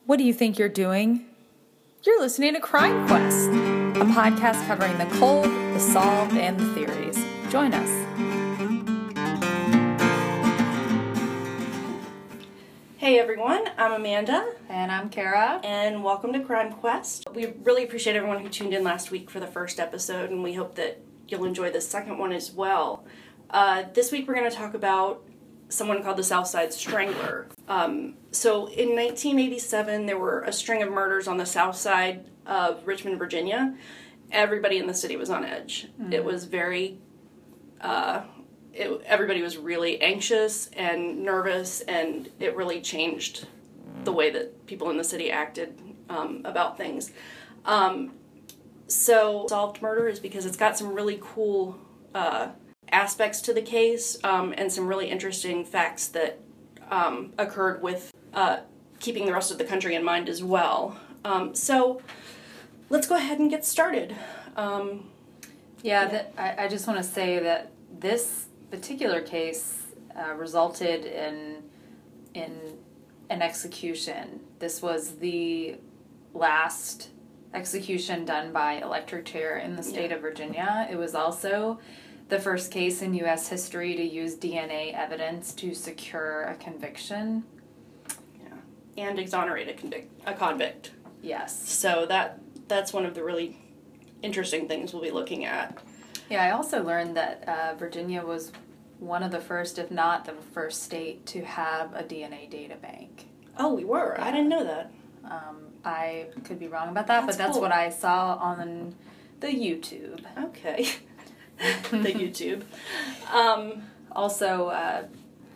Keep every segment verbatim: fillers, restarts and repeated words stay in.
What do you think you're doing? You're listening to Crime Quest, a podcast covering the cold, the solved, and the theories. Join us. Hey everyone, I'm Amanda. And I'm Kara. And welcome to Crime Quest. We really appreciate everyone who tuned in last week for the first episode, and we hope that you'll enjoy the second one as well. Uh, this week we're going to talk about someone called the Southside Strangler. Um, so in nineteen eighty-seven, there were a string of murders on the south side of Richmond, Virginia. Everybody in the city was on edge. Mm. It was very, uh, it, everybody was really anxious and nervous, and it really changed the way that people in the city acted um, about things. Um, so solved murder is because it's got some really cool uh, aspects to the case um, and some really interesting facts that um, occurred with uh, keeping the rest of the country in mind as well. Um, so let's go ahead and get started. Um, yeah, yeah. That, I, I just want to say that this particular case uh, resulted in in an execution. This was the last execution done by electric chair in the state yeah. of Virginia. It was also the first case in U S history to use D N A evidence to secure a conviction. Yeah, and exonerate a, convict, a convict. Yes. So that that's one of the really interesting things we'll be looking at. Yeah, I also learned that uh, Virginia was one of the first, if not the first state, to have a D N A data bank. Oh, we were? Yeah. I didn't know that. Um, I could be wrong about that, that's but that's cool. what I saw on the YouTube. Okay. the YouTube. Um, also, uh,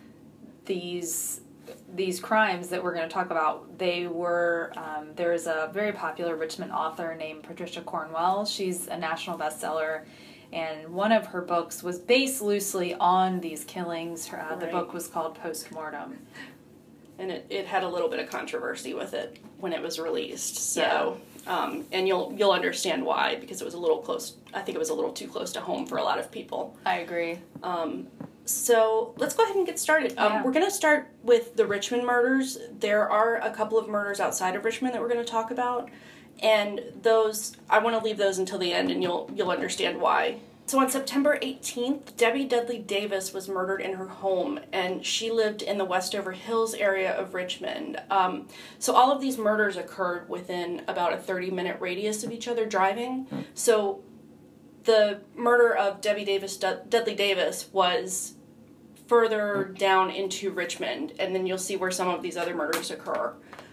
these these crimes that we're going to talk about, they were, um, there is a very popular Richmond author named Patricia Cornwell. She's a national bestseller, and one of her books was based loosely on these killings. Uh, right. The book was called Postmortem. And it, it had a little bit of controversy with it when it was released. So, yeah. um, and you'll you'll understand why, because it was a little close. I think it was a little too close to home for a lot of people. I agree. Um, so let's go ahead and get started. Um, yeah. We're going to start with the Richmond murders. There are a couple of murders outside of Richmond that we're going to talk about, and those I want to leave those until the end, and you'll you'll understand why. So on September eighteenth, Debbie Dudley Davis was murdered in her home, and she lived in the Westover Hills area of Richmond. Um, so all of these murders occurred within about a thirty-minute radius of each other driving. So the murder of Debbie Davis, D- Dudley Davis was further down into Richmond, and then you'll see where some of these other murders occur.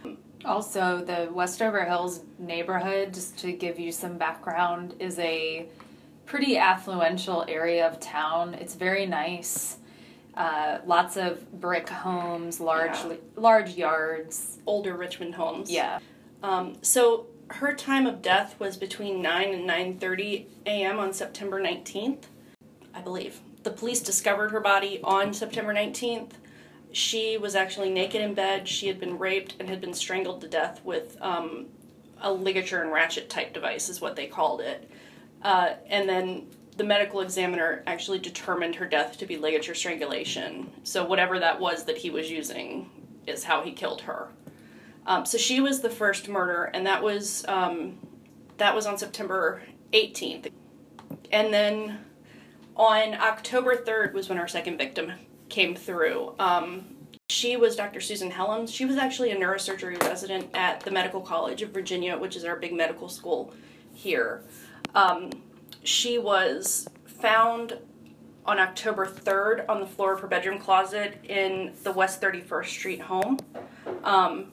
Also, the Westover Hills neighborhood, just to give you some background, is a pretty affluential area of town. It's very nice. Uh, lots of brick homes, large yeah. large yards. Older Richmond homes. Yeah. Um, so her time of death was between nine and nine thirty a.m. on September nineteenth, I believe. The police discovered her body on September nineteenth. She was actually naked in bed. She had been raped and had been strangled to death with um, a ligature and ratchet type device is what they called it. Uh, and then the medical examiner actually determined her death to be ligature strangulation. So whatever that was that he was using is how he killed her. Um, so she was the first murder, and that was um, that was on September eighteenth. And then on October third was when our second victim came through. Um, she was Doctor Susan Helms. She was actually a neurosurgery resident at the Medical College of Virginia, which is our big medical school here. Um, she was found on October third on the floor of her bedroom closet in the West thirty-first Street home. Um,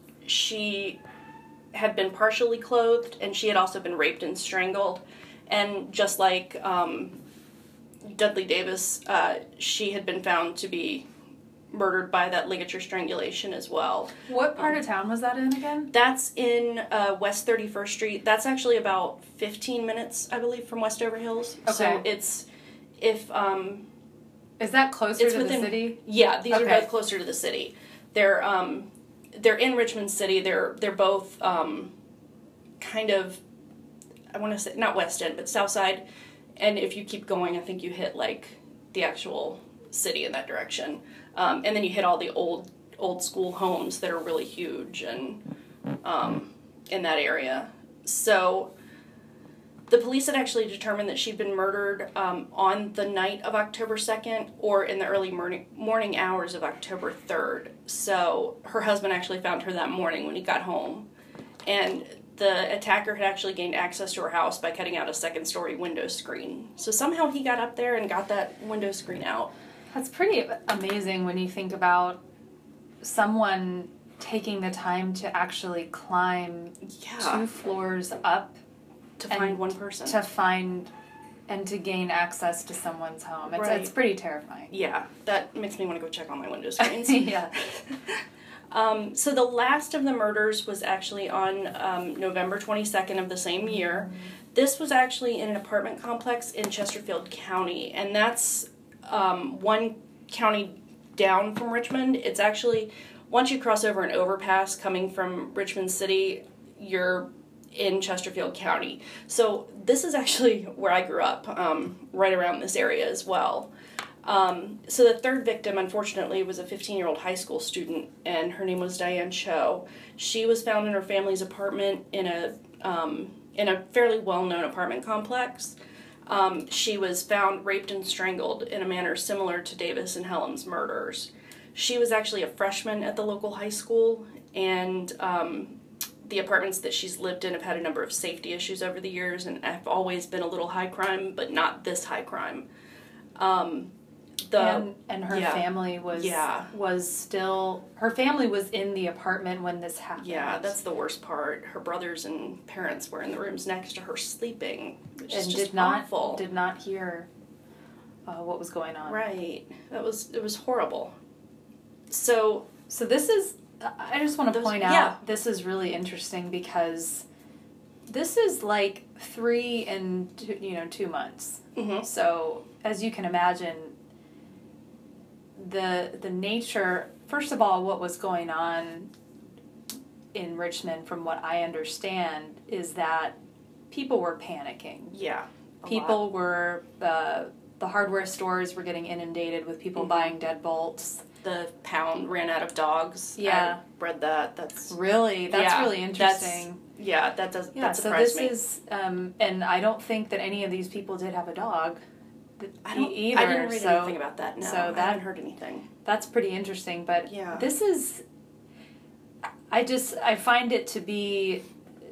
she had been partially clothed, and she had also been raped and strangled. And just like um, Dudley Davis, uh, she had been found to be murdered by that ligature strangulation as well. What part um, of town was that in again? That's in uh, West thirty-first Street. That's actually about fifteen minutes, I believe, from Westover Hills. Okay. So it's, if... Um, Is that closer it's to within, the city? Yeah, these okay. are both closer to the city. They're um, they're in Richmond City. They're they're both um, kind of, I want to say, not West End, but South Side. And if you keep going, I think you hit, like, the actual city in that direction. Um, and then you hit all the old old school homes that are really huge. And um, in that area. So the police had actually determined that she'd been murdered um, on the night of October second or in the early morning, morning hours of October third. So her husband actually found her that morning when he got home. And the attacker had actually gained access to her house by cutting out a second-story window screen. So somehow he got up there and got that window screen out. That's pretty amazing when you think about someone taking the time to actually climb Yeah. two floors up To find one person. to find and to gain access to someone's home. It's, Right. it's pretty terrifying. Yeah, that makes me want to go check on my window screens. Yeah. Um, so the last of the murders was actually on um, November twenty-second of the same year. This was actually in an apartment complex in Chesterfield County, and that's um, one county down from Richmond. It's actually, once you cross over an overpass coming from Richmond City, you're in Chesterfield County. So this is actually where I grew up, um, right around this area as well. Um, so the third victim, unfortunately, was a fifteen-year-old high school student, and her name was Diane Cho. She was found in her family's apartment in a um, in a fairly well-known apartment complex. Um, she was found raped and strangled in a manner similar to Davis and Helms' murders. She was actually a freshman at the local high school, and um, the apartments that she's lived in have had a number of safety issues over the years, and have always been a little high crime, but not this high crime. Um, The, and and her yeah. family was Yeah. was still her family was in the apartment when this happened. Yeah, that's the worst part. Her brothers and parents were in the rooms next to her sleeping, which and is just did not awful. did not hear uh, what was going on. Right. That was it was horrible. So So this is I just want to Those- point out yeah. this is really interesting because this is like three and two, you know two months. mhm. So as you can imagine, the the nature, first of all, what was going on in Richmond, from what I understand, is that people were panicking. Yeah. a People lot. were uh, the hardware stores were getting inundated with people Mhm. buying deadbolts. The pound ran out of dogs. Yeah. I read that. That's Really, that's Yeah, really that's- interesting. yeah. That does Yeah, that so surprised this me. is, um, and I don't think that any of these people did have a dog. th- I don't. e- either. I didn't read so anything about that. No, so I that- haven't heard anything. that's pretty interesting. But Yeah. this is, I just I find it to be,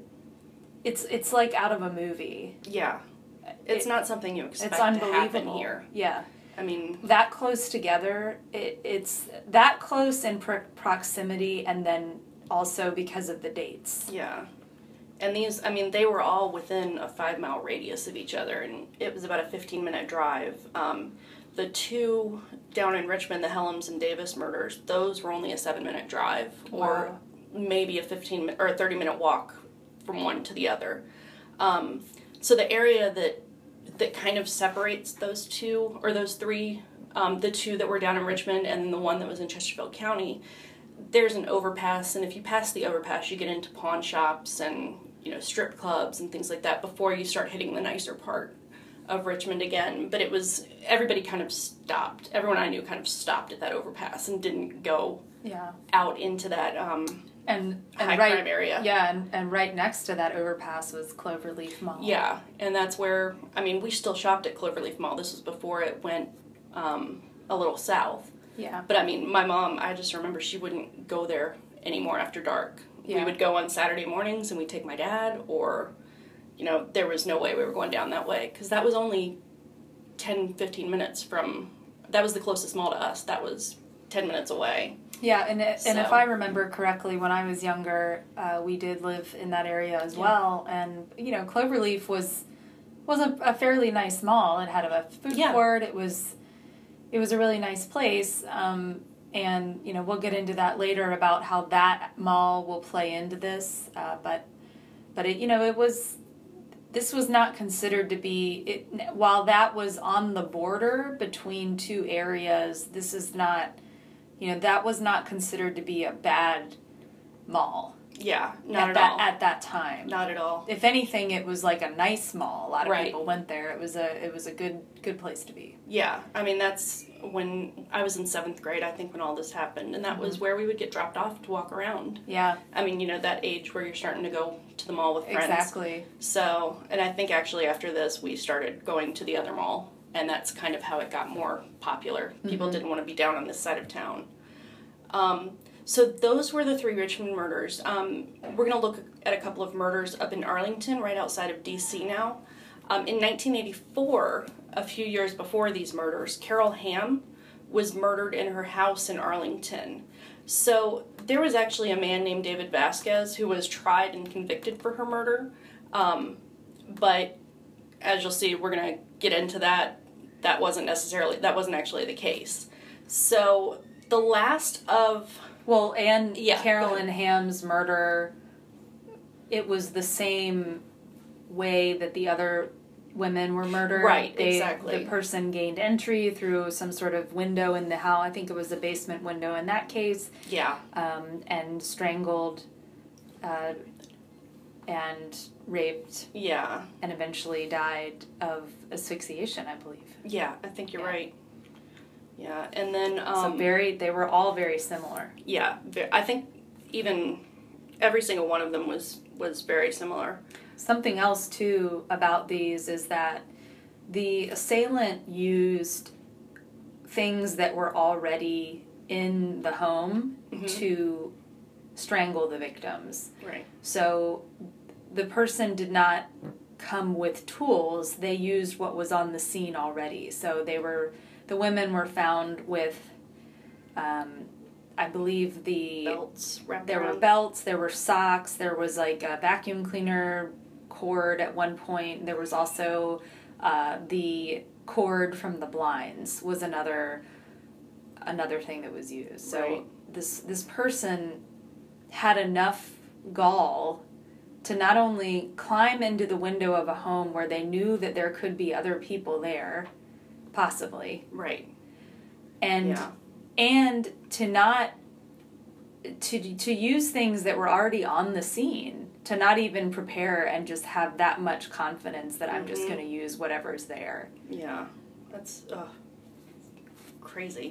it's it's like out of a movie. Yeah. It's It- not something you expect It's to happen unbelievable. here. Yeah. I mean, That close together, it, it's that close in pro- proximity, and then also because of the dates. yeah. And these, I mean, they were all within a five mile radius of each other, and it was about a fifteen minute drive. Um, the two down in Richmond, the Helms and Davis murders, those were only a seven minute drive, or Wow. maybe a fifteen mi- or a thirty minute walk from one to the other. Um, so the area that that kind of separates those two, or those three, um, the two that were down in Richmond and then the one that was in Chesterfield County, there's an overpass, and if you pass the overpass, you get into pawn shops and, you know, strip clubs and things like that before you start hitting the nicer part of Richmond again. But it was, everybody kind of stopped. Everyone I knew kind of stopped at that overpass and didn't go Yeah. out into that um, And and high right crime area. Yeah, and, and right next to that overpass was Cloverleaf Mall. Yeah, and that's where, I mean, we still shopped at Cloverleaf Mall. This was before it went um, a little south. Yeah. But I mean, my mom, I just remember she wouldn't go there anymore after dark. Yeah. We would go on Saturday mornings and we'd take my dad, or, you know, there was no way we were going down that way, because that was only ten, fifteen minutes from, that was the closest mall to us. That was ten minutes away. Yeah, and it, and if So- I remember correctly, when I was younger, uh, we did live in that area as Yeah. well, and you know, Cloverleaf was was a, a fairly nice mall. It had a food Yeah. court. It was it was a really nice place, um, and you know, we'll get into that later about how that mall will play into this. Uh, but but it you know it was. This was not considered to be, it, while that was on the border between two areas, this is not, you know, that was not considered to be a bad mall. Yeah, not at, at that all. at that time. Not at all. If anything, it was like a nice mall. A lot of Right. people went there. It was a it was a good good place to be. Yeah, I mean, that's when I was in seventh grade, I think, when all this happened, and that Mm-hmm. was where we would get dropped off to walk around. Yeah, I mean, you know, that age where you're starting to go to the mall with friends. exactly. So, and I think actually after this, we started going to the other mall, and that's kind of how it got more popular. People Mhm. didn't want to be down on this side of town. Um, so those were the three Richmond murders. Um, we're going to look at a couple of murders up in Arlington, right outside of D C now. Um, in nineteen eighty-four, a few years before these murders, Carol Ham was murdered in her house in Arlington. So there was actually a man named David Vasquez who was tried and convicted for her murder. Um, but as you'll see, we're going to get into that. That wasn't necessarily, that wasn't actually the case. So the last of... Well, and Yeah, go Carolyn Ham's murder, it was the same way that the other women were murdered. Right, They, exactly. The person gained entry through some sort of window in the house. I think it was a basement window in that case. Yeah. Um, and strangled uh, and raped Yeah. and eventually died of asphyxiation, I believe. Yeah, I think you're Yeah. right. Yeah, and then... Um, so very, they were all very similar. Yeah, ve- I think even every single one of them was, was very similar. Something else, too, about these is that the assailant used things that were already in the home Mhm. to strangle the victims. Right. So the person did not come with tools, they used what was on the scene already. So they were, the women were found with, um, I believe the... Belts wrapped There around. were belts, there were socks, there was like a vacuum cleaner cord at one point. There was also uh, the cord from the blinds was another another thing that was used. So Right. this this person had enough gall to not only climb into the window of a home where they knew that there could be other people there, possibly, Right. and Yeah. and to not to to use things that were already on the scene, to not even prepare and just have that much confidence that I'm just Mhm. going to use whatever's there. Yeah. That's ugh, crazy.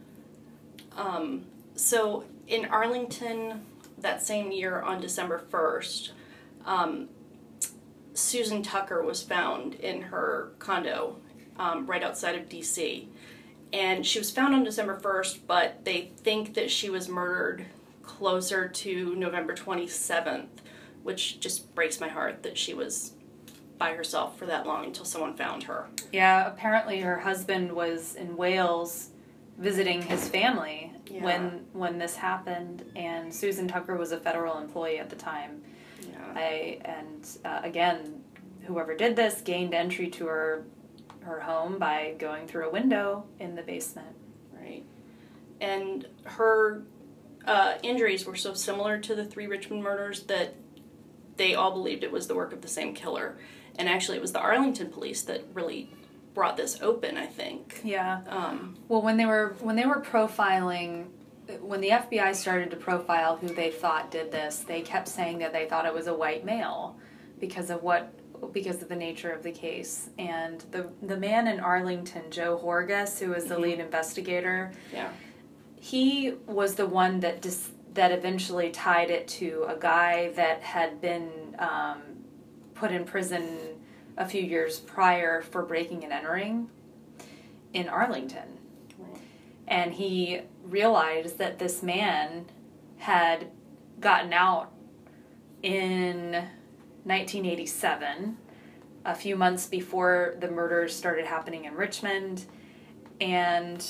Um, so in Arlington that same year on December first, um, Susan Tucker was found in her condo um, right outside of D C And she was found on December first, but they think that she was murdered closer to November twenty-seventh, which just breaks my heart that she was by herself for that long until someone found her. Yeah, apparently her husband was in Wales visiting his family Yeah. when when this happened, and Susan Tucker was a federal employee at the time. Yeah. I and uh, again, whoever did this gained entry to her her home by going through a window in the basement. Right. And her uh, injuries were so similar to the three Richmond murders that they all believed it was the work of the same killer. And actually, it was the Arlington police that really brought this open, I think. Yeah. Um, Well, when they were when they were profiling, when the F B I started to profile who they thought did this, they kept saying that they thought it was a white male because of what because of the nature of the case. And the the man in Arlington, Joe Horgas, who was the Mhm. lead investigator, yeah. he was the one that dis- that eventually tied it to a guy that had been um, put in prison a few years prior for breaking and entering in Arlington. Right. And he realized that this man had gotten out in nineteen eighty-seven, a few months before the murders started happening in Richmond, and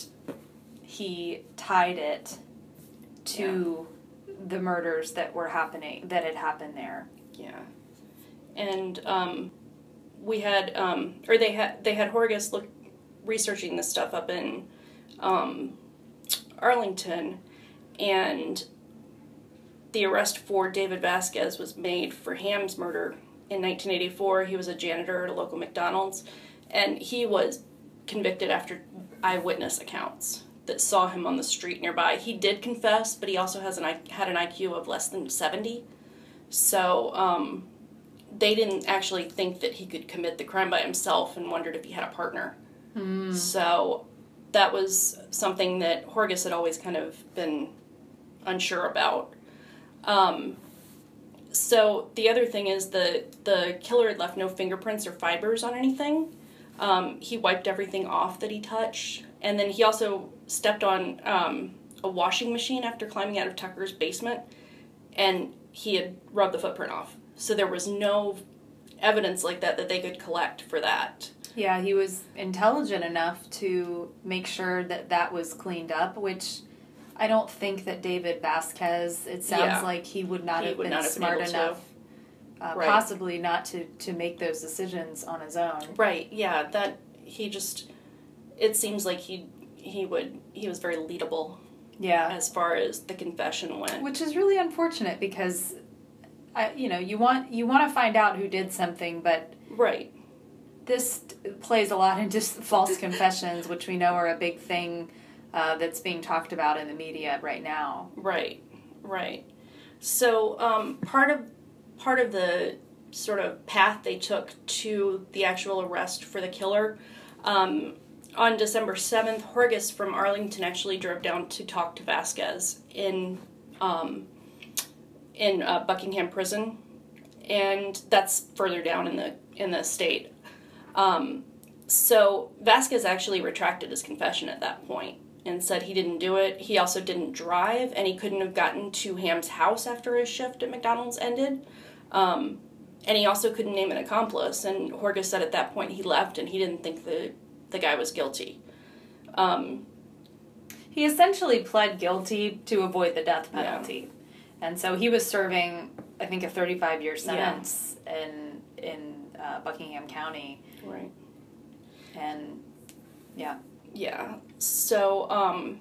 he tied it to the murders that were happening, that had happened there. Yeah. And um, we had, um, or they had, they had Horgas look, researching this stuff up in um, Arlington, and the arrest for David Vasquez was made for Ham's murder in nineteen eighty-four. He was a janitor at a local McDonald's, and he was convicted after eyewitness accounts that saw him on the street nearby. He did confess, but he also has an had an I Q of less than seventy, So um, they didn't actually think that he could commit the crime by himself and wondered if he had a partner. Mm. So that was something that Horgus had always kind of been unsure about. Um, so the other thing is the, the killer had left no fingerprints or fibers on anything. Um, he wiped everything off that he touched. And then he also stepped on um, a washing machine after climbing out of Tucker's basement, and he had rubbed the footprint off. So there was no evidence like that that they could collect for that. Yeah, he was intelligent enough to make sure that that was cleaned up, which I don't think that David Vasquez, it sounds Yeah. like he would not He have would been not have been smart able to. enough, uh, Right. possibly not to, to make those decisions on his own. Right, yeah, that, he just, it seems like he, he would, he was very leadable Yeah. as far as the confession went. Which is really unfortunate because, I, you know, you want you want to find out who did something, but Right. this t- plays a lot into s- false confessions, which we know are a big thing uh, that's being talked about in the media right now. Right, right. So um, part of part of the sort of path they took to the actual arrest for the killer, um, on December seventh, Horgus from Arlington actually drove down to talk to Vasquez in um, in uh, Buckingham Prison, and that's further down in the in the state. Um, so Vasquez actually retracted his confession at that point and said he didn't do it. He also didn't drive, and he couldn't have gotten to Ham's house after his shift at McDonald's ended. Um, and he also couldn't name an accomplice, and Horgus said at that point he left and he didn't think the, the guy was guilty. Um, He essentially pled guilty to avoid the death penalty. And so he was serving, I think, a thirty-five year sentence in in uh, Buckingham County. right. And yeah. Yeah. So, um,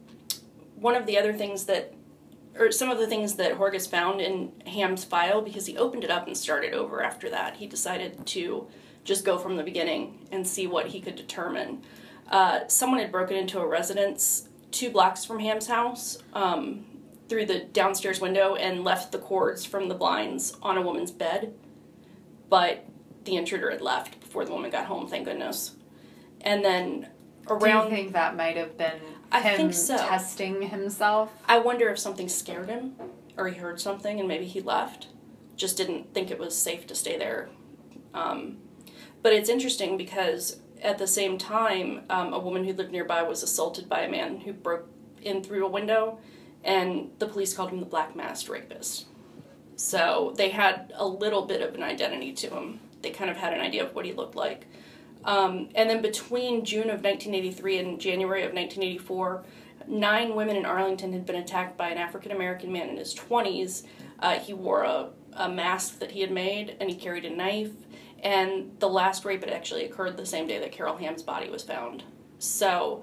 one of the other things that, or some of the things that Horgus found in Ham's file, because he opened it up and started over after that, he decided to just go from the beginning and see what he could determine. Uh, someone had broken into a residence two blocks from Ham's house, um, through the downstairs window and left the cords from the blinds on a woman's bed, but the intruder had left before the woman got home, thank goodness. And then around... Do you think that might have been I him think so. testing himself? I wonder if something scared him, or he heard something and maybe he left. Just didn't think it was safe to stay there. Um, but it's interesting because at the same time, um, a woman who lived nearby was assaulted by a man who broke in through a window, and the police called him the Black Masked Rapist. So they had a little bit of an identity to him. They kind of had an idea of what he looked like. Um, and then between June of nineteen eighty-three and January of nineteen eighty-four, nine women in Arlington had been attacked by an African-American man in his twenties. Uh, he wore a, a mask that he had made, and he carried a knife. And the last rape had actually occurred the same day that Carol Ham's body was found. So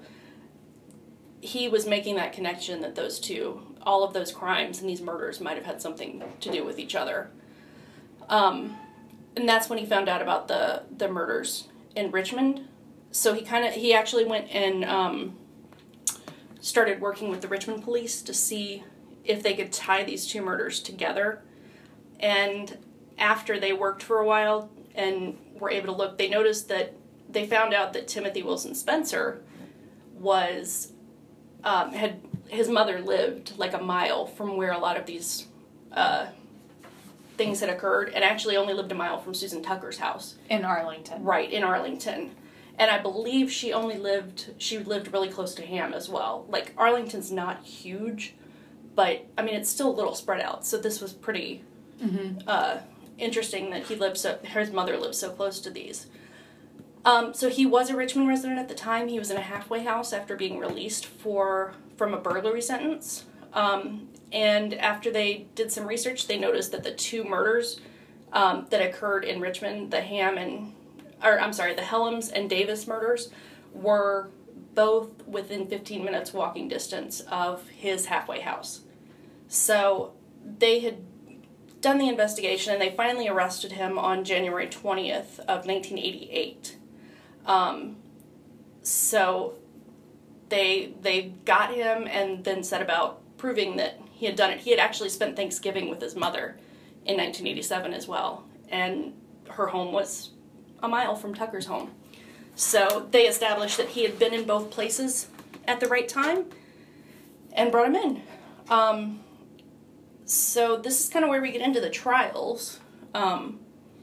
he was making that connection that those two, all of those crimes and these murders might have had something to do with each other. Um, and that's when he found out about the, the murders in Richmond. So he kind of, he actually went and um, started working with the Richmond police to see if they could tie these two murders together. And after they worked for a while and were able to look, they noticed that they found out that Timothy Wilson Spencer was, um, had, his mother lived like a mile from where a lot of these uh, things had occurred, and actually only lived a mile from Susan Tucker's house. In Arlington. Right, in Arlington. And I believe she only lived, she lived really close to Ham as well. Like, Arlington's not huge, but, I mean, it's still a little spread out, so this was pretty Mm-hmm. uh, interesting that he lived so, his mother lived so close to these. Um, so he was a Richmond resident at the time. He was in a halfway house after being released for from a burglary sentence. Um, and after they did some research, they noticed that the two murders um, that occurred in Richmond, the Ham and, or I'm sorry, the Helms and Davis murders, were both within fifteen minutes walking distance of his halfway house. So they had done the investigation, and they finally arrested him on January twentieth of nineteen eighty-eight. Um, so they they got him and then set about proving that he had done it. He had actually spent Thanksgiving with his mother in nineteen eighty-seven as well. And her home was a mile from Tucker's home. So they established that he had been in both places at the right time and brought him in. Um, so this is kind of where we get into the trials. Um,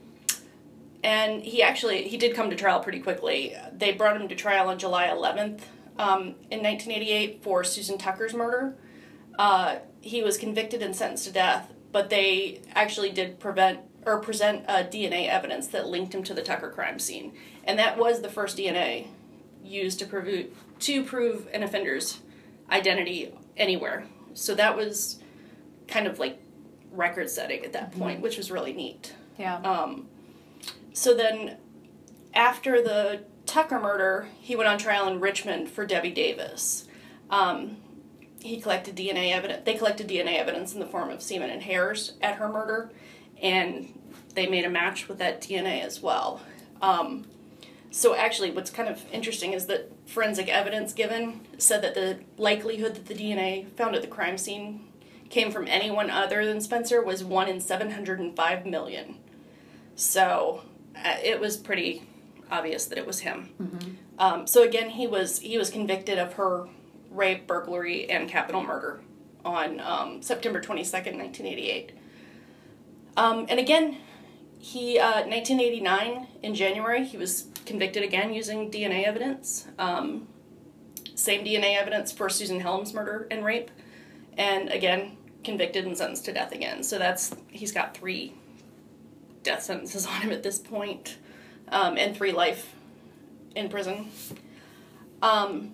and he actually, he did come to trial pretty quickly. They brought him to trial on July eleventh um, in nineteen eighty-eight for Susan Tucker's murder. Uh, he was convicted and sentenced to death, but they actually did prevent or present uh, D N A evidence that linked him to the Tucker crime scene. And that was the first D N A used to prove, to prove an offender's identity anywhere. So that was kind of like record setting at that mm-hmm. point, which was really neat. Yeah. Um, so then after the Tucker murder, he went on trial in Richmond for Debbie Davis. Um, he collected D N A evidence. They collected D N A evidence in the form of semen and hairs at her murder, and they made a match with that D N A as well. Um, so actually what's kind of interesting is that forensic evidence given said that the likelihood that the D N A found at the crime scene came from anyone other than Spencer was one in seven hundred five million. So uh, it was pretty obvious that it was him. Mm-hmm. Um, so again, he was he was convicted of her rape, burglary, and capital murder on um, September twenty-second, nineteen eighty-eight. Um, and again, he, uh, nineteen eighty-nine, in January, he was convicted again using D N A evidence. Um, same D N A evidence for Susan Helms' murder and rape. And again, convicted and sentenced to death again. So that's, he's got three death sentences on him at this point, um, and three life in prison. Um,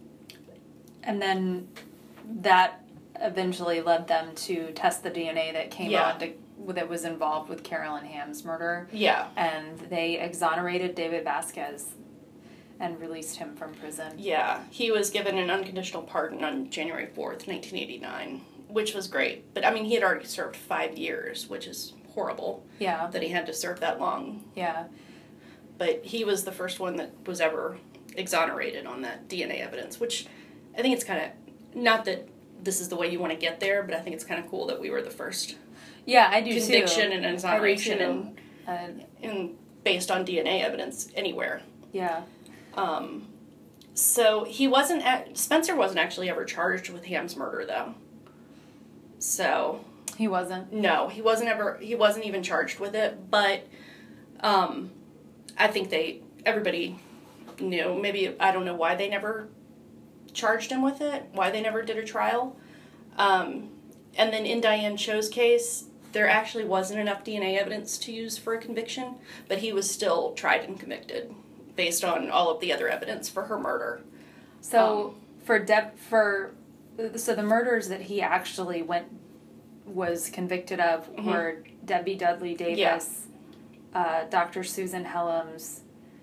and then that eventually led them to test the D N A that came yeah. on to that was involved with Carolyn Hamm's murder. Yeah. And they exonerated David Vasquez and released him from prison. Yeah. He was given an unconditional pardon on January fourth, nineteen eighty-nine, which was great. But, I mean, he had already served five years, which is horrible. Yeah. That he had to serve that long. Yeah. But he was the first one that was ever exonerated on that D N A evidence, which I think it's kind of, not that this is the way you want to get there, but I think it's kind of cool that we were the first. Yeah, I do conviction too. and exoneration and, uh, and based on D N A evidence anywhere. Yeah. Um, so he wasn't, at, Spencer wasn't actually ever charged with Hamm's murder though. So. He wasn't? No, he wasn't ever, he wasn't even charged with it, but, um, I think they, everybody knew, maybe, I don't know why they never charged him with it, why they never did a trial. Um, and then in Diane Cho's case, there actually wasn't enough D N A evidence to use for a conviction, but he was still tried and convicted based on all of the other evidence for her murder. So um, for Deb, for so the murders that he actually went was convicted of mm-hmm. were Debbie Dudley Davis, yeah. uh, Doctor Susan Helms,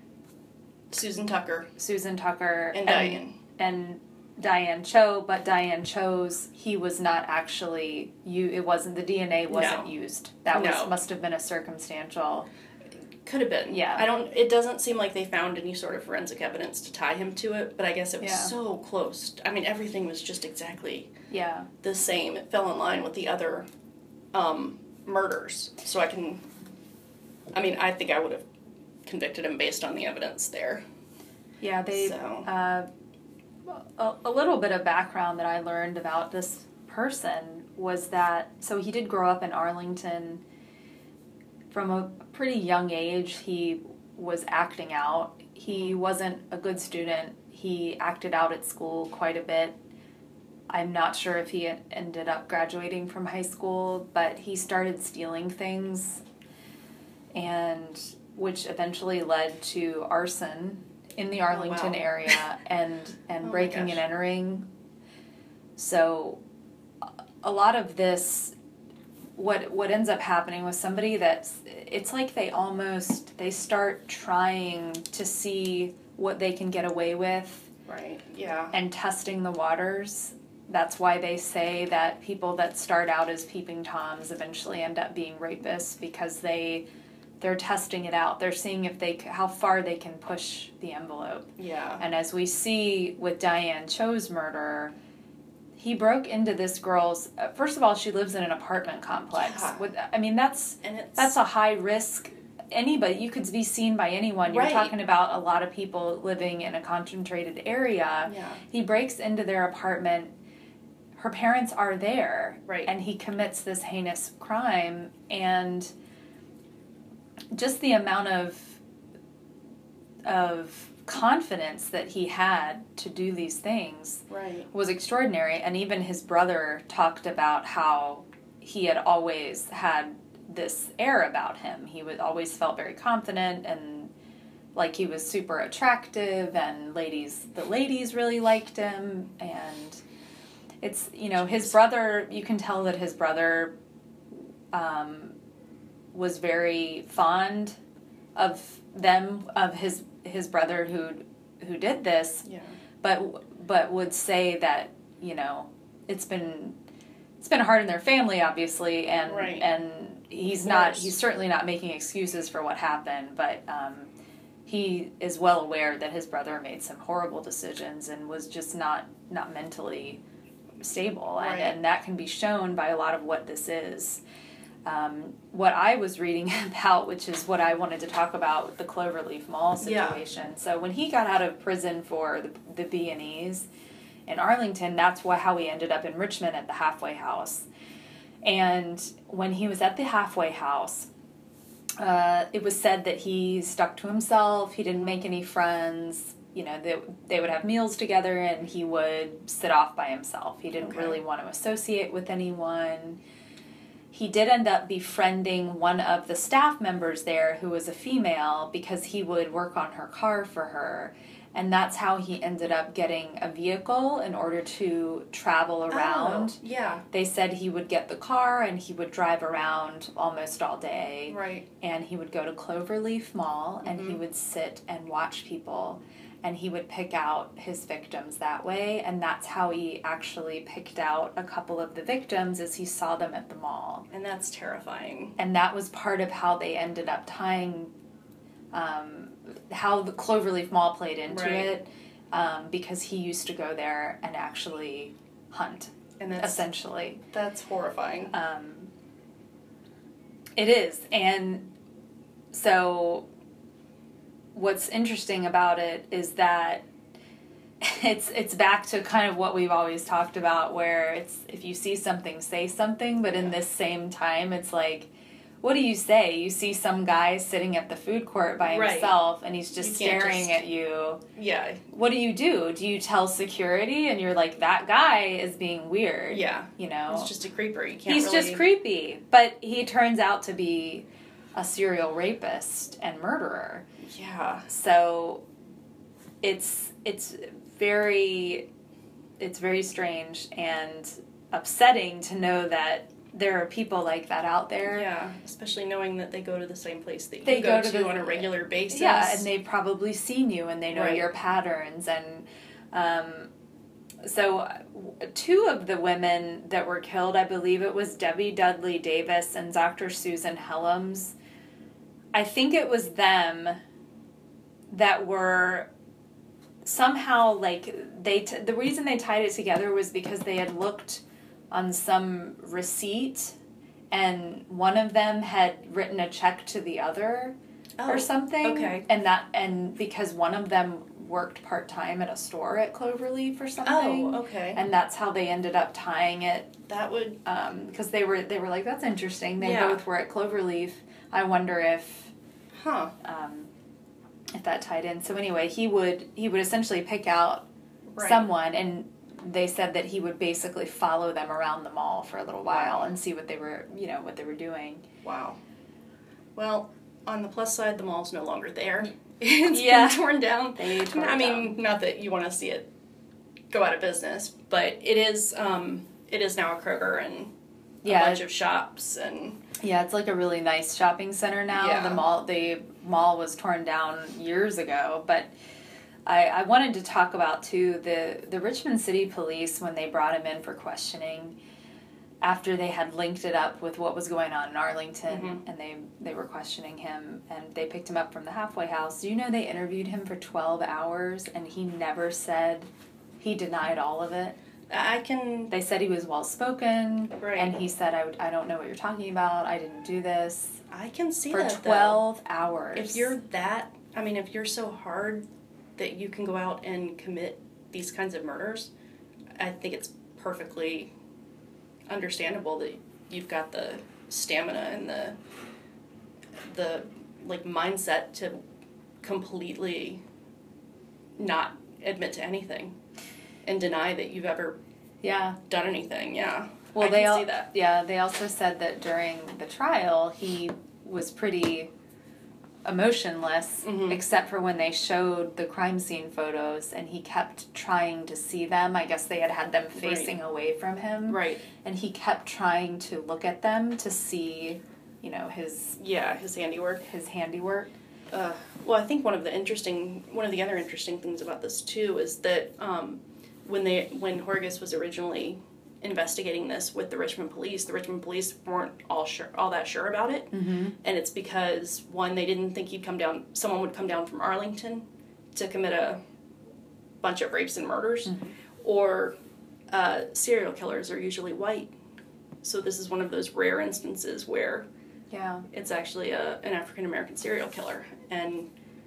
Susan Tucker, Susan Tucker, and, and Diane, and Diane Cho, but Diane Cho's, he was not actually, you. It wasn't, the D N A wasn't no. used. That was no. must have been a circumstantial. Could have been. Yeah. I don't, it doesn't seem like they found any sort of forensic evidence to tie him to it, but I guess it was yeah. so close. I mean, everything was just exactly yeah. the same. It fell in line with the other um, murders. So I can, I mean, I think I would have convicted him based on the evidence there. Yeah, they, so. uh, A, a little bit of background that I learned about this person was that, so he did grow up in Arlington. From a pretty young age, he was acting out. He wasn't a good student. He acted out at school quite a bit. I'm not sure if he ended up graduating from high school, but he started stealing things, and which eventually led to arson in the Arlington oh, wow. area and and oh breaking and entering. So a lot of this, what what ends up happening with somebody that's, it's like they almost, they start trying to see what they can get away with. Right, yeah. And testing the waters. That's why they say that people that start out as peeping Toms eventually end up being rapists, because they they're testing it out. They're seeing if they how far they can push the envelope. Yeah. And as we see with Diane Cho's murder, he broke into this girl's. Uh, first of all, she lives in an apartment complex. Yeah. With, I mean, that's And it's, that's a high risk. Anybody, you could be seen by anyone. You're Right. talking about a lot of people living in a concentrated area. Yeah. He breaks into their apartment. Her parents are there. Right. And he commits this heinous crime. And just the amount of of confidence that he had to do these things Right. was extraordinary. And even his brother talked about how he had always had this air about him. He would always felt very confident and like he was super attractive, and ladies the ladies really liked him. And it's, you know, his brother, you can tell that his brother um, was very fond of them, of his his brother who who did this, Yeah. but but would say that, you know, it's been it's been hard in their family, obviously, and Right. and he's Of not course. he's certainly not making excuses for what happened, but um, he is well aware that his brother made some horrible decisions and was just not not mentally stable, Right. and, and that can be shown by a lot of what this is. Um, what I was reading about, which is what I wanted to talk about with the Cloverleaf Mall Yeah. situation. So when he got out of prison for the, the B and Es in Arlington, that's why, how he ended up in Richmond at the halfway house. And when he was at the halfway house, uh, it was said that he stuck to himself. He didn't make any friends. You know, they, they would have meals together and he would sit off by himself. He didn't Okay. really want to associate with anyone. He did end up befriending one of the staff members there who was a female because he would work on her car for her. And that's how he ended up getting a vehicle in order to travel around. Oh, yeah. They said he would get the car and he would drive around almost all day. Right. And he would go to Cloverleaf Mall and he Mhm. would sit and watch people. And he would pick out his victims that way. And that's how he actually picked out a couple of the victims as he saw them at the mall. And that's terrifying. And that was part of how they ended up tying, um, how the Cloverleaf Mall played into Right. it. Um, because he used to go there and actually hunt, And that's essentially. that's horrifying. Um, it is. And so what's interesting about it is that it's it's back to kind of what we've always talked about, where it's if you see something, say something, but in this same time, it's like, what do you say? You see some guy sitting at the food court by Right. himself and he's just You can't staring just- at you. Yeah. What do you do? Do you tell security and you're like, that guy is being weird? Yeah. You know? He's just a creeper. You can't He's really... just creepy, but he turns out to be a serial rapist and murderer. Yeah. So it's it's very it's very strange and upsetting to know that there are people like that out there. Yeah. Especially knowing that they go to the same place that you They go, go to to the- on a regular basis. Yeah, and they've probably seen you and they know Right. your patterns. And um, so uh, two of the women that were killed, I believe it was Debbie Dudley Davis and Doctor Susan Helms. I think it was them that were somehow like they t- the reason they tied it together was because they had looked on some receipt and one of them had written a check to the other Oh, or something. okay. And that and because one of them worked part-time at a store at Cloverleaf or something. Oh, okay. And that's how they ended up tying it, That would... um, because they were they were like, that's interesting. They Yeah. both were at Cloverleaf. I wonder if Huh. um, if that tied in. So anyway, he would he would essentially pick out Right. someone, and they said that he would basically follow them around the mall for a little while Wow. and see what they were, you know, what they were doing. Wow. Well, on the plus side, the mall's no longer there. It's Yeah. been torn down. They tore I it mean, not that you want to see it go out of business, but it is um, it is now a Kroger and Yeah. a bunch of shops and Yeah, it's like a really nice shopping center now. Yeah. The mall the mall was torn down years ago, but I, I wanted to talk about too the, the Richmond City Police when they brought him in for questioning after they had linked it up with what was going on in Arlington, Mhm. and they they were questioning him and they picked him up from the halfway house. Do you know they interviewed him for twelve hours and he never said, he denied all of it? I can... They said he was well-spoken, right. and he said, I, would, I don't know what you're talking about, I didn't do this. I can see for that, For twelve though. hours. If you're that, I mean, if you're so hard that you can go out and commit these kinds of murders, I think it's perfectly understandable that you've got the stamina and the, the like, mindset to completely not admit to anything and deny that you've ever yeah. done anything. Yeah. Well, I they can al- see that. Yeah, they also said that during the trial he was pretty emotionless, mm-hmm. except for when they showed the crime scene photos, and he kept trying to see them. I guess they had had them facing right. away from him. Right. And he kept trying to look at them to see, you know, his... Yeah, his handiwork. His handiwork. Uh, well, I think one of the interesting, one of the other interesting things about this too is that um, when they, when Horgus was originally investigating this with the Richmond police, the Richmond police weren't all sure, all that sure about it, mm-hmm. and it's because one, they didn't think he'd come down, someone would come down from Arlington to commit a bunch of rapes and murders, mm-hmm. or uh, serial killers are usually white, so this is one of those rare instances where. Yeah. It's actually a, an African-American serial killer. And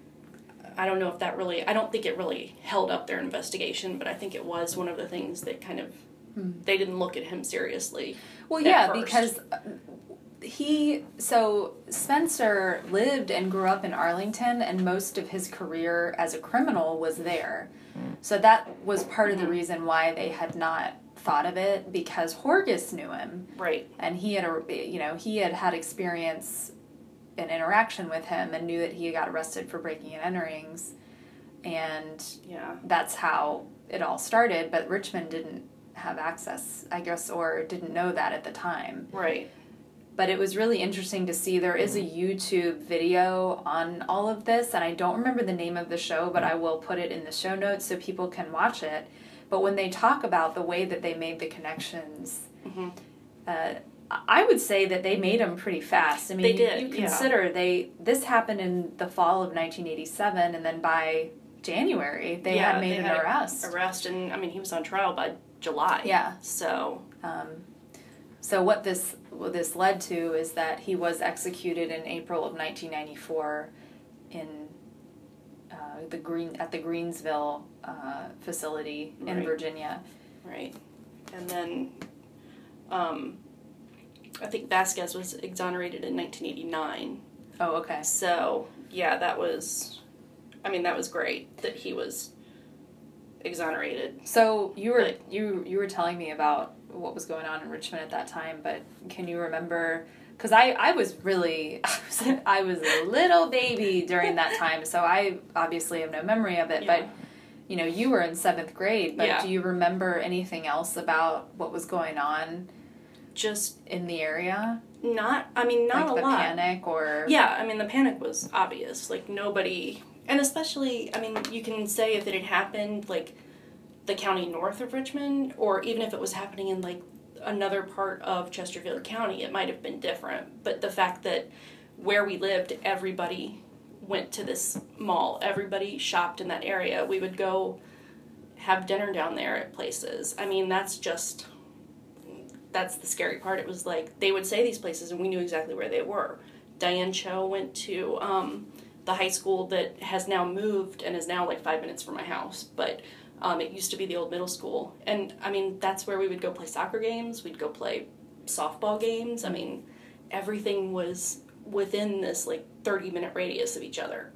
I don't know if that really... I don't think it really held up their investigation, but I think it was one of the things that kind of... Hmm. They didn't look at him seriously. Well, yeah, first. because he... So, Spencer lived and grew up in Arlington, and most of his career as a criminal was there. So that was part of the reason why they had not... thought of it, because Horgus knew him, right, and he had a you know he had had experience in interaction with him and knew that he got arrested for breaking and enterings, and yeah, that's how it all started. But Richmond didn't have access, I guess, or didn't know that at the time, right. But it was really interesting to see. There is a YouTube video on all of this, and I don't remember the name of the show, but I will put it in the show notes so people can watch it. But when they talk about the way that they made the connections, mm-hmm. uh, I would say that they made them pretty fast. I mean, they did, you, you consider yeah. they this happened in the fall of nineteen eighty-seven, and then by January they yeah, had made they an had arrest. Arrest, and I mean he was on trial by July. Yeah. So. Um, so what this what this led to is that he was executed in April of nineteen ninety-four in. Uh, the Green at the Greensville uh, facility in right. Virginia. Right. And then um, I think Vasquez was exonerated in nineteen eighty-nine. Oh, okay. So, yeah, that was, I mean, that was great that he was exonerated. So you were but, you you were telling me about what was going on in Richmond at that time, but can you remember? Because I, I was really, I was a little baby during that time, so I obviously have no memory of it, yeah. but, you know, you were in seventh grade, but yeah. do you remember anything else about what was going on just in the area? Not, I mean, not like a the lot. panic or... Yeah, I mean, the panic was obvious. Like, nobody, and especially, I mean, you can say if it had happened, like, the county north of Richmond, or even if it was happening in, like, another part of Chesterfield County, it might have been different. But the fact that where we lived, everybody went to this mall. Everybody shopped in that area. We would go have dinner down there at places. I mean, that's just, that's the scary part. It was like, they would say these places and we knew exactly where they were. Diane Cho went to um, the high school that has now moved and is now like five minutes from my house. But Um, it used to be the old middle school. And, I mean, that's where we would go play soccer games. We'd go play softball games. I mean, everything was within this, like, thirty-minute radius of each other.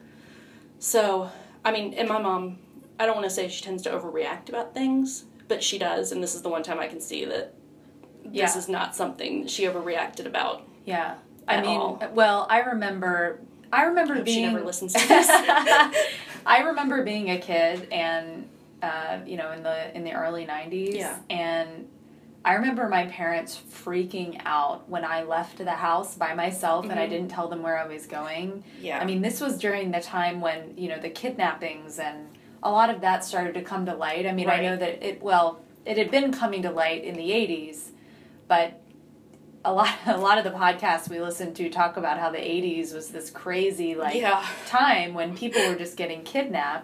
So, I mean, and my mom, I don't want to say she tends to overreact about things, but she does. And this is the one time I can see that Yeah. this is not something she overreacted about. Yeah. I mean, all. well, I remember... I remember I hope being... she never listens to this. I remember being a kid and... Uh, you know, in the in the early nineties, yeah. and I remember my parents freaking out when I left the house by myself mm-hmm. and I didn't tell them where I was going. Yeah. I mean, this was during the time when, you know, the kidnappings and a lot of that started to come to light. I mean, right. I know that it, well, it had been coming to light in the eighties, but a lot, a lot of the podcasts we listened to talk about how the eighties was this crazy, like, yeah. time when people were just getting kidnapped.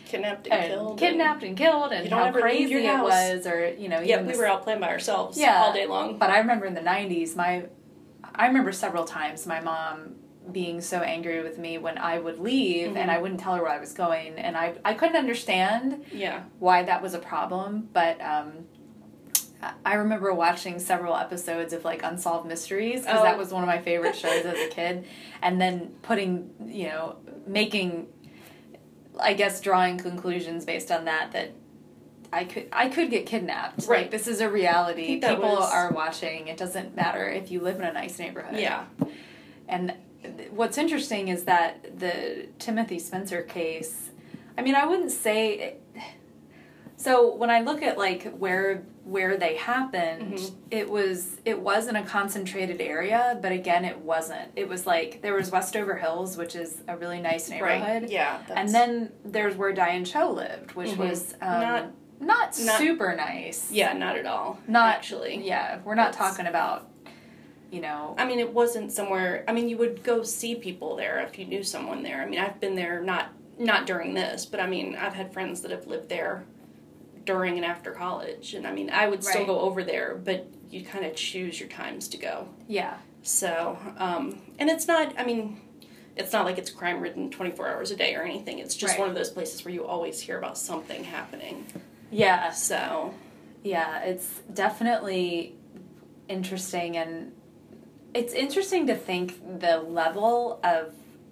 Kidnapped and, and killed. kidnapped and, and killed, and how crazy it house. was, or you know, yeah, we this, were out playing by ourselves yeah, all day long. But I remember in the nineties, my, I remember several times my mom being so angry with me when I would leave mm-hmm. and I wouldn't tell her where I was going, and I I couldn't understand yeah. why that was a problem, but um, I remember watching several episodes of like Unsolved Mysteries because oh. that was one of my favorite shows as a kid, and then putting you know making. I guess drawing conclusions based on that that I could I could get kidnapped. Right. Like, this is a reality. People was... are watching. It doesn't matter if you live in a nice neighborhood. Yeah. And what's interesting is that the Timothy Spencer case, I mean, I wouldn't say... So when I look at like where where they happened, mm-hmm. it was it was in a concentrated area, but again, it wasn't. It was like there was Westover Hills, which is a really nice neighborhood. Right. Yeah. That's... And then there's where Diane Cho lived, which mm-hmm. was um, not, not not super nice. Yeah, not at all. Not actually. Yeah, we're not it's... talking about. You know. I mean, it wasn't somewhere. I mean, you would go see people there if you knew someone there. I mean, I've been there not not during this, but I mean, I've had friends that have lived there during and after college, and I mean, I would still right. go over there, but you kind of choose your times to go. Yeah. So, um, and it's not, I mean, it's not like it's crime-ridden twenty-four hours a day or anything. It's just right. one of those places where you always hear about something happening. Yeah. So. Yeah, it's definitely interesting, and it's interesting to think the level of,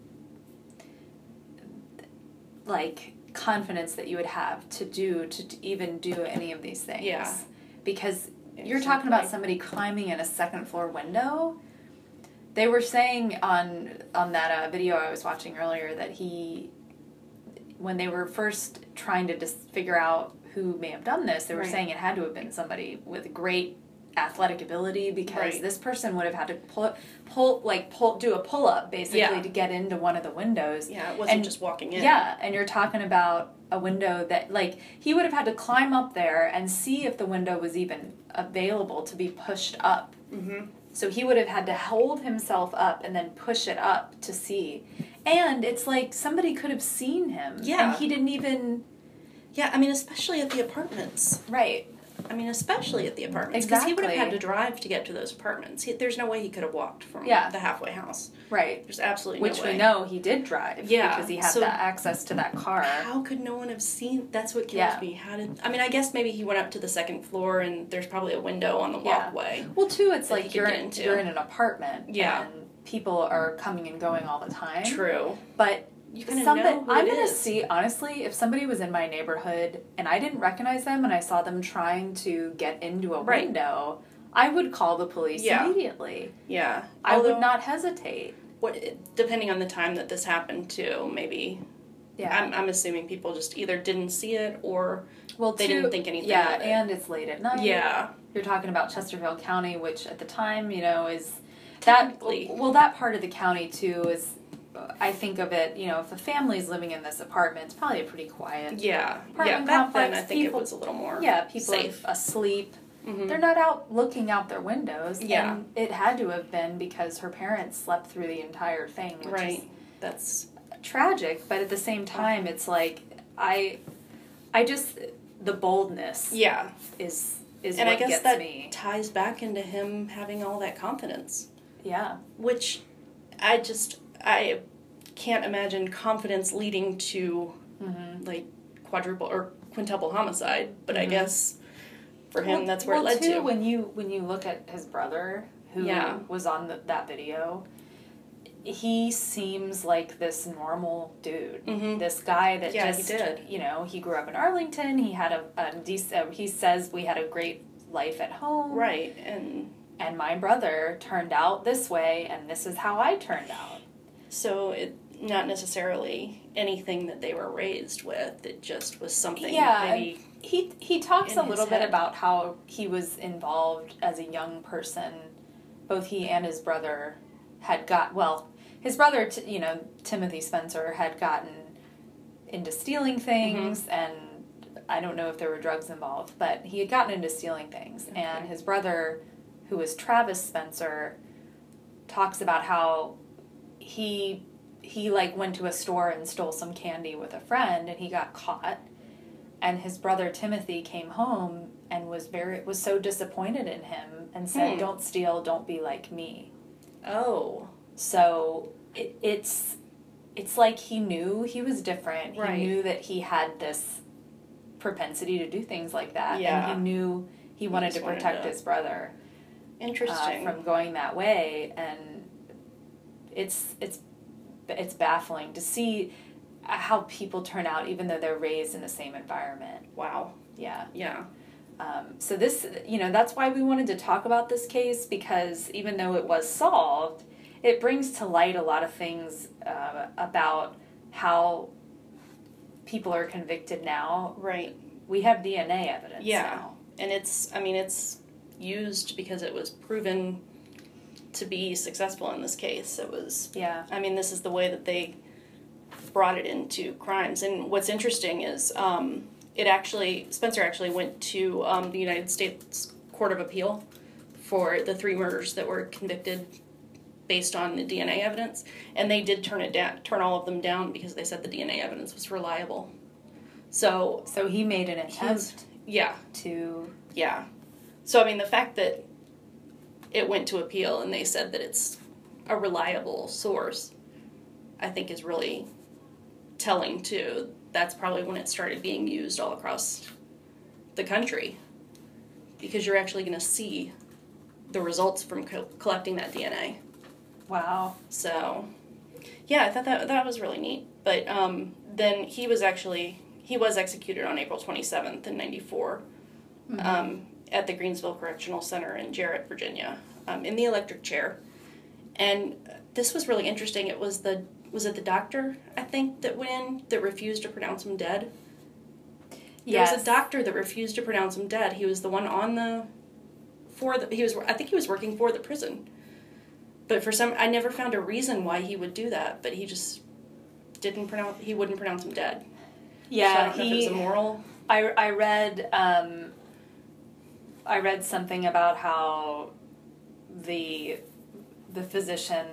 like, confidence that you would have to do to, to even do any of these things. Yeah. Because exactly. You're talking about somebody climbing in a second floor window. They were saying on on that uh, video I was watching earlier that he, when they were first trying to just figure out who may have done this, they were right. saying it had to have been somebody with great athletic ability, because right. this person would have had to pull, pull like pull, do a pull up basically yeah. to get into one of the windows. Yeah, it wasn't and, just walking in. Yeah, and you're talking about a window that, like, he would have had to climb up there and see if the window was even available to be pushed up. Mm-hmm. So he would have had to hold himself up and then push it up to see. And it's like somebody could have seen him. Yeah. And he didn't even... Yeah, I mean, especially at the apartments. Right. I mean, especially at the apartments. Because Exactly. he would have had to drive to get to those apartments. He, there's no way he could have walked from yeah. the halfway house. Right. There's absolutely Which no way. Which we know he did drive. Yeah. Because he had so that access to that car. How could no one have seen? That's what kills yeah. me. How did... I mean, I guess maybe he went up to the second floor and there's probably a window on the yeah. walkway. Well, too, it's like you're in, into. you're in an apartment. Yeah. And people are coming and going all the time. True. But... You kind of Somebody, know who I'm it gonna is. see, honestly, if somebody was in my neighborhood and I didn't recognize them and I saw them trying to get into a right. window, I would call the police yeah. immediately. Yeah. I Although, would not hesitate. What, depending on the time that this happened too, maybe. Yeah. I'm, I'm assuming people just either didn't see it or well, they too, didn't think anything yeah, of it. and it's late at night. Yeah. You're talking about Chesterfield County, which at the time, you know, is... that Well, that part of the county, too, is... I think of it, you know, if a family's living in this apartment, it's probably a pretty quiet yeah. apartment yeah, back complex. then I think people, it was a little more Yeah, people safe. asleep. Mm-hmm. They're not out looking out their windows. Yeah. And it had to have been because her parents slept through the entire thing, which right. is That's tragic, but at the same time, it's like, I, I just, the boldness yeah. is, is and what I guess gets that me. ties back into him having all that confidence. Yeah. Which I just, I can't imagine confidence leading to, mm-hmm. like, quadruple or quintuple homicide, but mm-hmm. I guess for him well, that's where well, it led too, to. when you, when you look at his brother, who yeah. was on the, that video, he seems like this normal dude. Mm-hmm. This guy that yeah, just, he did. you know, he grew up in Arlington, he had a, a decent, uh, he says we had a great life at home. Right, and... And my brother turned out this way, and this is how I turned out. So it not necessarily anything that they were raised with. It just was something yeah, maybe he he talks a little bit head. about how he was involved as a young person. Both he and his brother had got, well, his brother, t- you know, Timothy Spencer, had gotten into stealing things, mm-hmm. and I don't know if there were drugs involved, but he had gotten into stealing things. Okay. And his brother, who was Travis Spencer, talks about how he he like went to a store and stole some candy with a friend, and he got caught. And his brother Timothy came home and was very was so disappointed in him and said, Hmm. "Don't steal, don't be like me." Oh. So it, it's it's like he knew he was different. Right. He knew that he had this propensity to do things like that, Yeah. and he knew he wanted just to wanted protect to- his brother uh, Interesting. from going that way. And it's it's it's baffling to see how people turn out even though they're raised in the same environment. Wow. Yeah. Yeah. Um, so this, you know, that's why we wanted to talk about this case, because even though it was solved, it brings to light a lot of things uh, about how people are convicted now. Right. We have D N A evidence Yeah. now. And it's, I mean, it's used because it was proven to be successful in this case. It was, Yeah. I mean, this is the way that they brought it into crimes. And what's interesting is um, it actually, Spencer actually went to um, the United States Court of Appeal for the three murders that were convicted based on the D N A evidence. And they did turn it down, turn all of them down because they said the D N A evidence was reliable. So, So he made an he's, attempt yeah, to. yeah. So, I mean, the fact that it went to appeal and they said that it's a reliable source, I think is really telling, too. That's probably when it started being used all across the country. Because you're actually going to see the results from co- collecting that D N A. Wow. So, yeah, I thought that that was really neat. But um, then he was actually, he was executed on April twenty-seventh in ninety-four. Mm-hmm. Um, at the Greensville Correctional Center in Jarrett, Virginia, um, in the electric chair. And this was really interesting. It was the, was it the doctor, I think, that went in that refused to pronounce him dead? There Yes. was a doctor that refused to pronounce him dead. He was the one on the, for the, he was, I think he was working for the prison. But for some, I never found a reason why he would do that, but he just didn't pronounce, he wouldn't pronounce him dead. Yeah, so I don't know if it was he. a moral. I I read um. I read something about how the the physician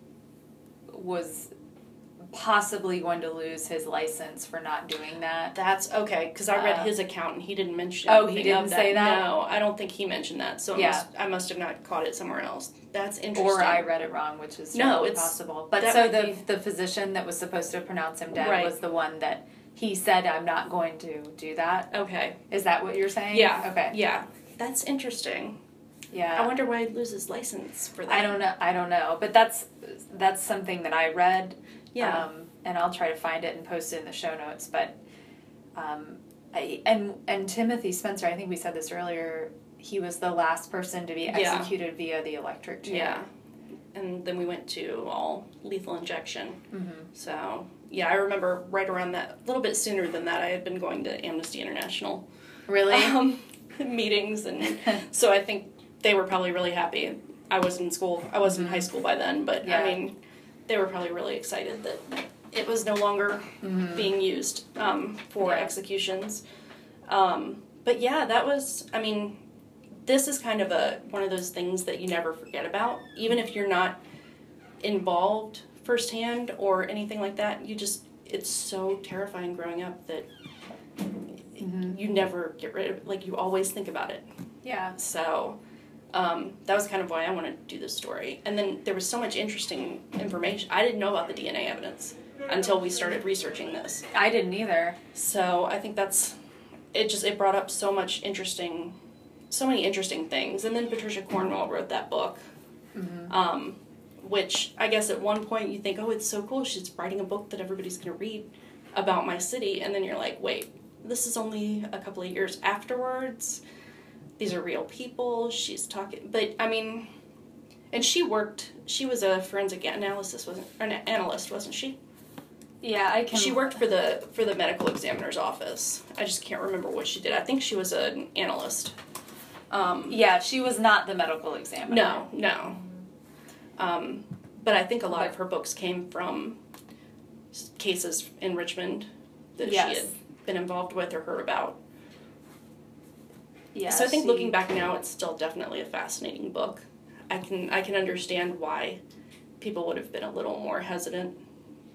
was possibly going to lose his license for not doing that. That's okay, because I read Uh, his account and he didn't mention Oh, he anything didn't of say that? No, I don't think he mentioned that, so it Yeah. must, I must have not caught it somewhere else. That's interesting. Or I read it wrong, which is No, certainly it's- possible. But that so might the be- the physician that was supposed to pronounce him dead Right. was the one that he said, "I'm not going to do that." Okay. Is that what you're saying? Yeah. Okay. Yeah. That's interesting. Yeah. I wonder why he'd lose his license for that. I don't know. I don't know. But that's that's something that I read. Yeah. Um, and I'll try to find it and post it in the show notes. But um, I, and and Timothy Spencer, I think we said this earlier. He was the last person to be Yeah. executed via the electric chair. Yeah. And then we went to all lethal injection. Mm-hmm. So, yeah, I remember right around that, a little bit sooner than that, I had been going to Amnesty International Really? um, meetings, and so I think they were probably really happy. I was in school, I was in high school by then, but Yeah. I mean, they were probably really excited that it was no longer Mhm. being used um, for Yeah. executions. Um, but yeah, that was, I mean, this is kind of a one of those things that you never forget about, even if you're not involved firsthand or anything like that. You just, it's so terrifying growing up that Mhm. you never get rid of it. Like, you always think about it. Yeah. So um, that was kind of why I wanted to do this story. And then there was so much interesting information. I didn't know about the D N A evidence until we started researching this. I didn't either. So I think that's, it just, it brought up so much interesting, so many interesting things. And then Patricia Cornwell wrote that book, Mm-hmm. um, which I guess at one point you think, oh, it's so cool, she's writing a book that everybody's going to read about my city. And then you're like, wait, this is only a couple of years afterwards. These are real people. She's talking, but I mean, and she worked, she was a forensic analysis, wasn't, an analyst, wasn't she? Yeah, I can. She worked for the for the medical examiner's office. I just can't remember what she did. I think she was an analyst. Um, Yeah, she was not the medical examiner. no, no. Um, but I think a lot of her books came from s- cases in Richmond that Yes. she had been involved with or heard about. Yeah. so I think she- looking back now, it's still definitely a fascinating book. I can I can understand why people would have been a little more hesitant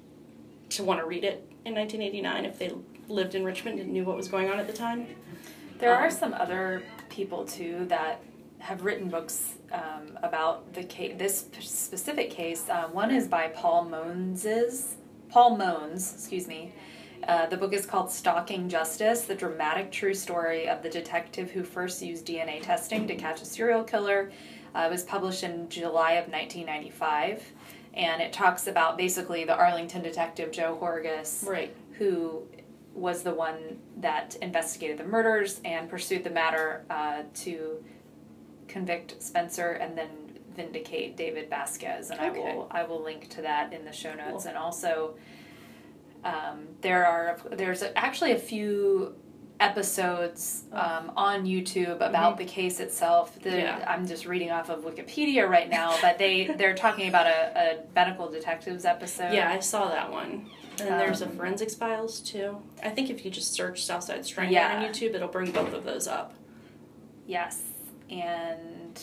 to want to read it in nineteen eighty-nine if they lived in Richmond and knew what was going on at the time. There um, are some other people too that have written books um, about the case, this specific case. Uh, one is by Paul Mones's, Paul Mones, excuse me. Uh, the book is called Stalking Justice, the dramatic true story of the detective who first used D N A testing to catch a serial killer. Uh, it was published in July of nineteen ninety-five, and it talks about basically the Arlington detective Joe Horgus, right. who was the one that investigated the murders and pursued the matter uh, to convict Spencer and then vindicate David Vasquez. And Okay. I will I will link to that in the show notes. Cool. And also, um, there are there's actually a few episodes um, on YouTube about Mm-hmm. the case itself. The, Yeah. I'm just reading off of Wikipedia right now, but they they're talking about a, a medical detectives episode. Yeah, I saw that one. And then there's a Um, Forensics Files, too. I think if you just search Southside Strangler Yeah. on YouTube, it'll bring both of those up. Yes, and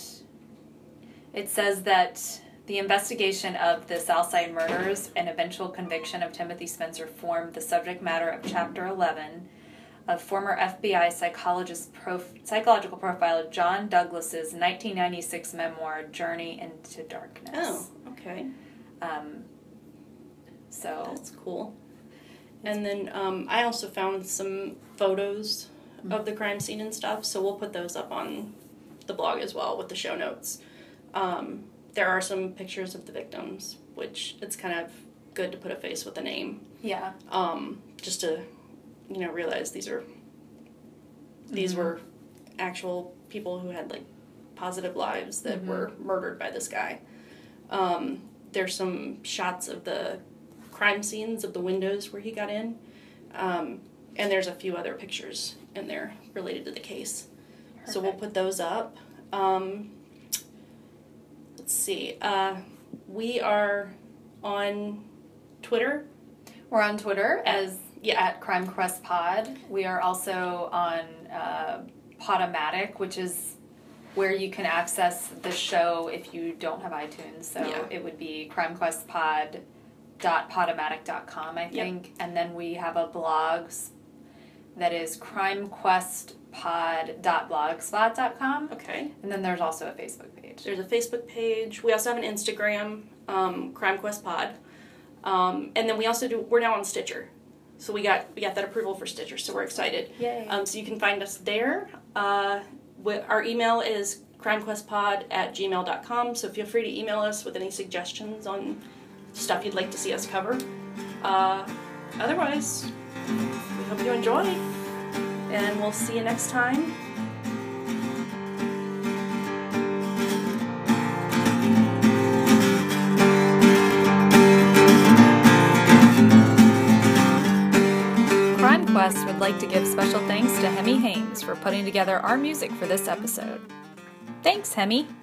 it says that the investigation of the Southside murders and eventual conviction of Timothy Spencer formed the subject matter of Chapter eleven of former F B I psychologist prof- psychological profiler John Douglas's nineteen ninety-six memoir, Journey into Darkness. Oh, okay. Um, so, That's cool. And then um, I also found some photos of the crime scene and stuff, so we'll put those up on the blog as well with the show notes. Um, there are some pictures of the victims, which it's kind of good to put a face with a name, yeah. um, just to, you know, realize these are these Mm-hmm. were actual people who had like positive lives that Mhm. were murdered by this guy. Um, there's some shots of the crime scenes of the windows where he got in, um, and there's a few other pictures in there related to the case. So we'll Perfect. put those up. Um, let's see. Uh, we are on Twitter. We're on Twitter as Yeah. at Crime Quest Pod. We are also on uh, Podomatic, which is where you can access the show if you don't have iTunes. So Yeah. it would be crimquestpod dot podomatic dot com, I think. And then we have a blog that is crimequestpod dot blogspot dot com. Okay. And then there's also a Facebook page. There's a Facebook page. We also have an Instagram, um, Crime Quest Pod, um, and then we also do. We're now on Stitcher, so we got we got that approval for Stitcher, so we're excited. Yay. Um, so you can find us there. Uh, we, our email is crimequestpod at gmail dot com. So feel free to email us with any suggestions on stuff you'd like to see us cover. Uh, otherwise, we hope you enjoy, and we'll see you next time. Crime Quest would like to give special thanks to Hemi Haynes for putting together our music for this episode. Thanks, Hemi!